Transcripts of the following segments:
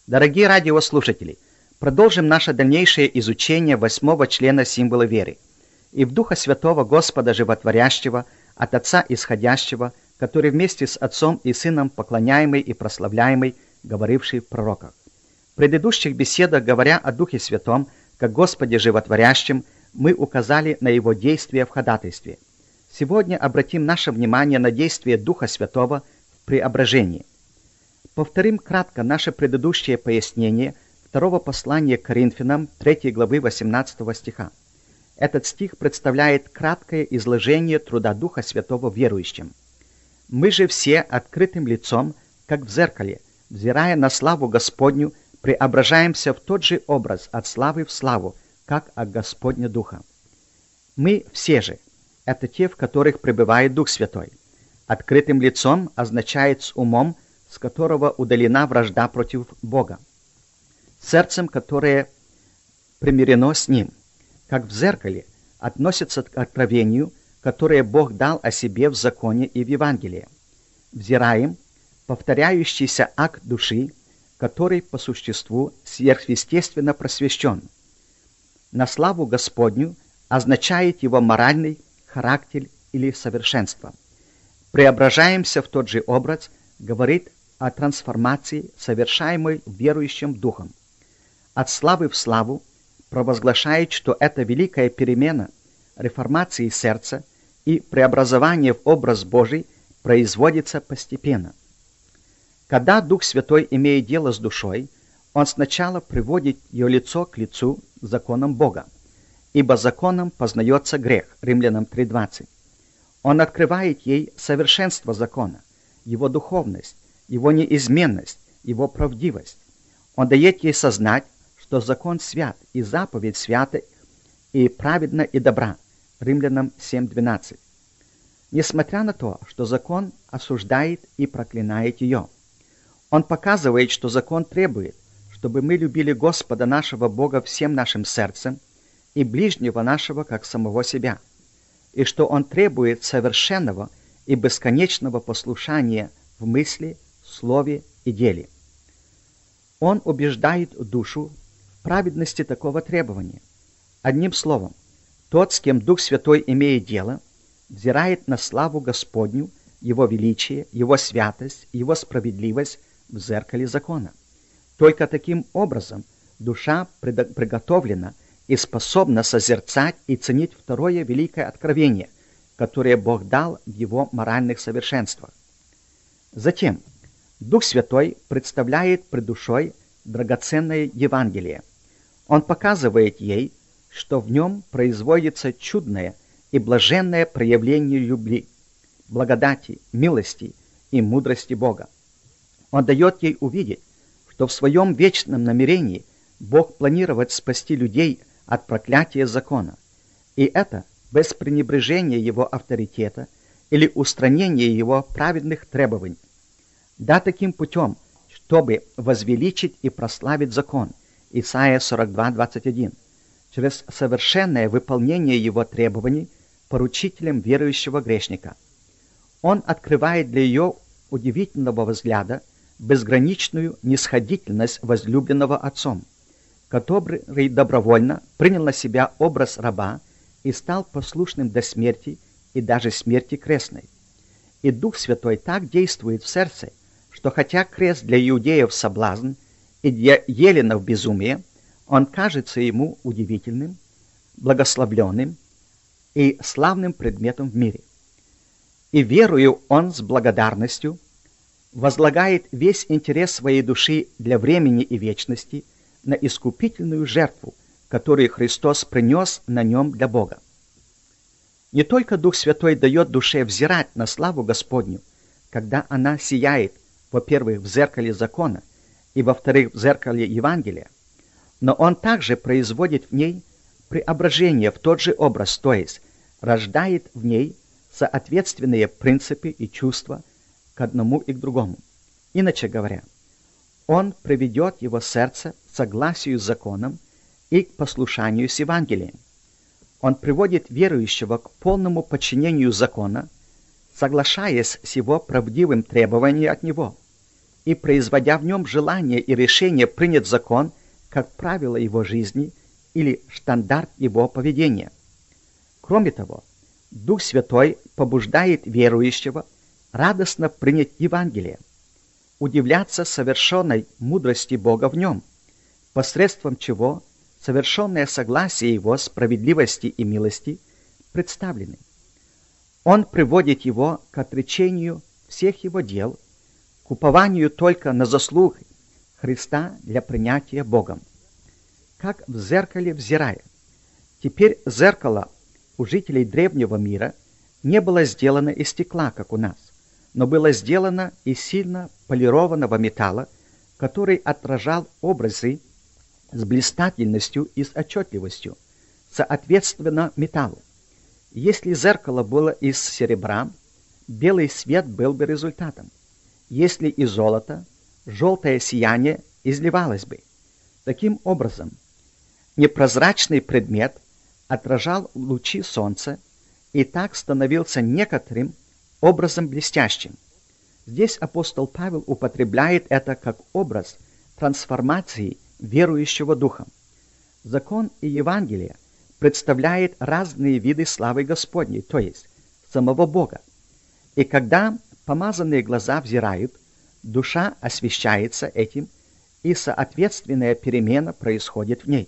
Дорогие радиослушатели, продолжим наше дальнейшее изучение 8 члена символа веры. И в Духа Святого Господа Животворящего, от Отца Исходящего, который вместе с Отцом и Сыном поклоняемый и прославляемый, говоривший в пророках. В предыдущих беседах, говоря о Духе Святом, как Господе Животворящем, мы указали на Его действие в ходатайстве. Сегодня обратим наше внимание на действие Духа Святого в преображении. Повторим кратко наше предыдущее пояснение второго послания к Коринфянам, 3 главы 18 стиха. Этот стих представляет краткое изложение труда Духа Святого верующим. «Мы же все открытым лицом, как в зеркале, взирая на славу Господню, преображаемся в тот же образ от славы в славу, как от Господня Духа». Мы все же – это те, в которых пребывает Дух Святой. Открытым лицом означает с умом, с которого удалена вражда против Бога, сердцем, которое примирено с Ним, как в зеркале относится к откровению, которое Бог дал о себе в законе и в Евангелии. Взираем повторяющийся акт души, который по существу сверхъестественно просвещен. На славу Господню означает его моральный характер или совершенство. Преображаемся в тот же образ, говорит о трансформации, совершаемой верующим духом. От славы в славу провозглашает, что эта великая перемена реформации сердца и преобразование в образ Божий производится постепенно. Когда Дух Святой имеет дело с душой, Он сначала приводит ее лицо к лицу с законом Бога, ибо законом познается грех, Римлянам 3:20. Он открывает ей совершенство закона, его духовность, его неизменность, его правдивость. Он дает ей сознать, что закон свят, и заповедь свята, и праведна, и добра. Римлянам 7:12. Несмотря на то, что закон осуждает и проклинает ее, он показывает, что закон требует, чтобы мы любили Господа нашего Бога всем нашим сердцем и ближнего нашего, как самого себя, и что он требует совершенного и бесконечного послушания в мысли, слове и деле. Он убеждает душу в праведности такого требования. Одним словом, тот, с кем Дух Святой имеет дело, взирает на славу Господню, Его величие, Его святость, Его справедливость в зеркале закона. Только таким образом душа приготовлена и способна созерцать и ценить второе великое откровение, которое Бог дал в Его моральных совершенствах. Затем Дух Святой представляет пред душой драгоценное Евангелие. Он показывает ей, что в нем производится чудное и блаженное проявление любви, благодати, милости и мудрости Бога. Он дает ей увидеть, что в своем вечном намерении Бог планирует спасти людей от проклятия закона, и это без пренебрежения его авторитета или устранения его праведных требований. Да, таким путем, чтобы возвеличить и прославить закон, Исайя 42:21, через совершенное выполнение его требований поручителем верующего грешника. Он открывает для ее удивительного взгляда безграничную нисходительность возлюбленного Отцом, который добровольно принял на себя образ раба и стал послушным до смерти и даже смерти крестной. И Дух Святой так действует в сердце, что хотя крест для иудеев соблазн и для еленов безумие, он кажется ему удивительным, благословленным и славным предметом в мире. И верою он с благодарностью возлагает весь интерес своей души для времени и вечности на искупительную жертву, которую Христос принес на нем для Бога. Не только Дух Святой дает душе взирать на славу Господню, когда она сияет, во-первых, в зеркале закона, и, во-вторых, в зеркале Евангелия, но Он также производит в ней преображение в тот же образ, то есть рождает в ней соответственные принципы и чувства к одному и к другому. Иначе говоря, Он приведет его сердце к согласию с законом и к послушанию с Евангелием. Он приводит верующего к полному подчинению закона, соглашаясь с его правдивым требованием от него. и производя в нем желание и решение принять закон как правило его жизни или штандарт его поведения. Кроме того, Дух Святой побуждает верующего радостно принять Евангелие, удивляться совершенной мудрости Бога в нем, посредством чего совершенное согласие Его справедливости и милости представлены. Он приводит его к отречению всех его дел, к упованию только на заслуги Христа для принятия Богом. Как в зеркале взирая. Теперь зеркало у жителей древнего мира не было сделано из стекла, как у нас, но было сделано из сильно полированного металла, который отражал образы с блистательностью и с отчетливостью, соответственно металлу. Если зеркало было из серебра, белый свет был бы результатом. Если из золота, желтое сияние изливалось бы. Таким образом, непрозрачный предмет отражал лучи солнца и так становился некоторым образом блестящим. Здесь апостол Павел употребляет это как образ трансформации верующего духом. Закон и Евангелие представляет разные виды славы Господней, то есть самого Бога. И когда помазанные глаза взирают, душа освещается этим, и соответственная перемена происходит в ней.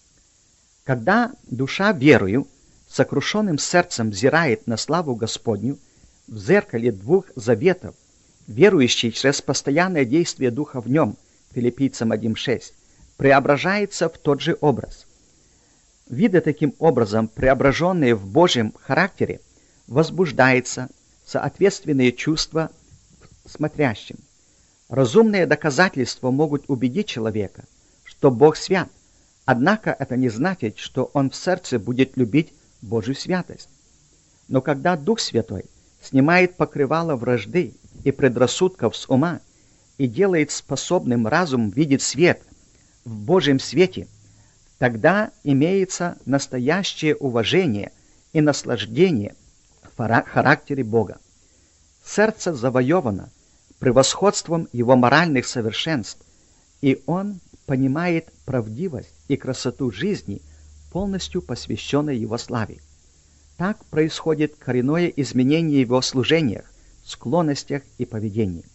Когда душа верою, сокрушенным сердцем взирает на славу Господню, в зеркале двух заветов, верующий через постоянное действие Духа в нем, Филиппийцам 1:6, преображается в тот же образ. Видя таким образом преображенные в Божьем характере, возбуждается соответственные чувства в смотрящем. Разумные доказательства могут убедить человека, что Бог свят, однако это не значит, что он в сердце будет любить Божью святость. Но когда Дух Святой снимает покрывало вражды и предрассудков с ума и делает способным разум видеть свет в Божьем свете, тогда имеется настоящее уважение и наслаждение в характере Бога. Сердце завоевано превосходством его моральных совершенств, и он понимает правдивость и красоту жизни, полностью посвященной его славе. Так происходит коренное изменение в его служениях, склонностях и поведении.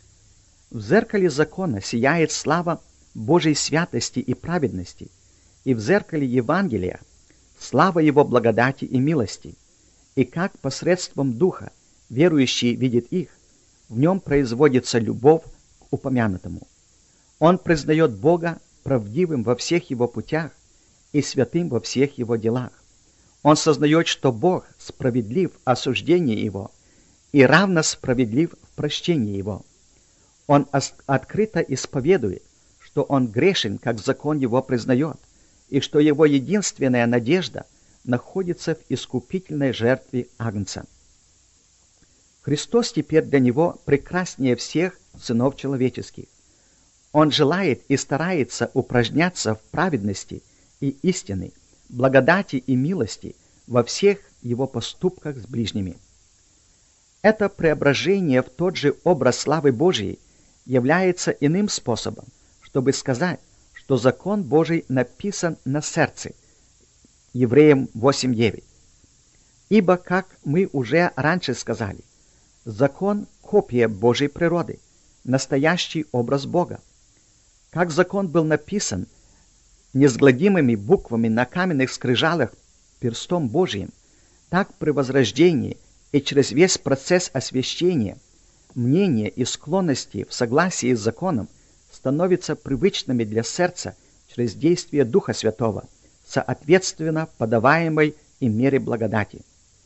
В зеркале закона сияет слава Божьей святости и праведности, и в зеркале Евангелия слава Его благодати и милости, и как посредством Духа верующий видит их, в нем производится любовь к упомянутому. Он признает Бога правдивым во всех Его путях и святым во всех Его делах. Он сознает, что Бог справедлив в осуждении Его и равно справедлив в прощении Его. Он открыто исповедует, что он грешен, как закон Его признает, и что его единственная надежда находится в искупительной жертве Агнца. Христос теперь для него прекраснее всех сынов человеческих. Он желает и старается упражняться в праведности и истины, благодати и милости во всех его поступках с ближними. Это преображение в тот же образ славы Божией является иным способом, чтобы сказать, что закон Божий написан на сердце. Евреям 8:9. Ибо, как мы уже раньше сказали, закон – копия Божьей природы, настоящий образ Бога. Как закон был написан несгладимыми буквами на каменных скрижалях перстом Божиим, так при возрождении и через весь процесс освящения мнения и склонности в согласии с законом становятся привычными для сердца через действие Духа Святого, соответственно подаваемой им мере благодати.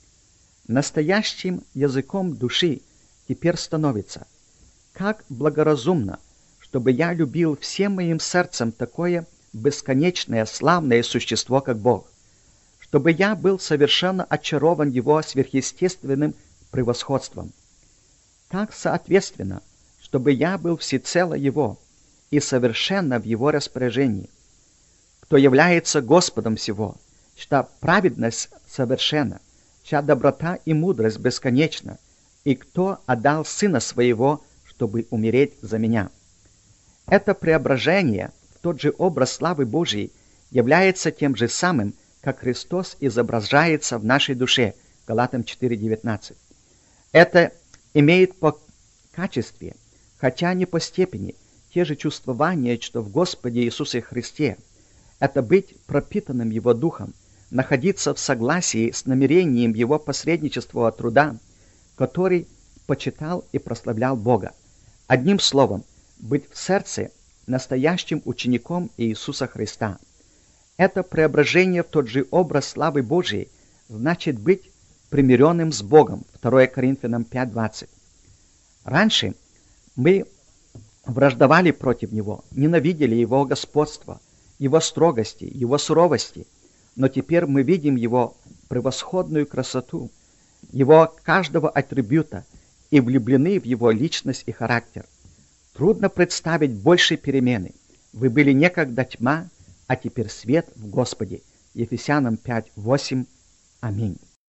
Настоящим языком души теперь становится: как благоразумно, чтобы я любил всем моим сердцем такое бесконечное славное существо, как Бог, чтобы я был совершенно очарован Его сверхъестественным превосходством. Как соответственно, чтобы я был всецело Его и совершенно в Его распоряжении. Кто является Господом всего, чья праведность совершенна, чья доброта и мудрость бесконечна, и кто отдал Сына Своего, чтобы умереть за меня. Это преображение в тот же образ славы Божией является тем же самым, как Христос изображается в нашей душе. Галатам 4:19. Это имеет по качестве, хотя не по степени, те же чувствования, что в Господе Иисусе Христе. Это быть пропитанным Его Духом, находиться в согласии с намерением Его посреднического труда, который почитал и прославлял Бога. Одним словом, быть в сердце настоящим учеником Иисуса Христа. Это преображение в тот же образ славы Божией значит быть примиренным с Богом. 2 Коринфянам 5:20. Раньше мы враждовали против Него, ненавидели Его господство, Его строгости, Его суровости, но теперь мы видим Его превосходную красоту, Его каждого атрибута и влюблены в Его личность и характер. Трудно представить большей перемены. Вы были некогда тьма, а теперь свет в Господе. Ефесянам 5:8. Аминь.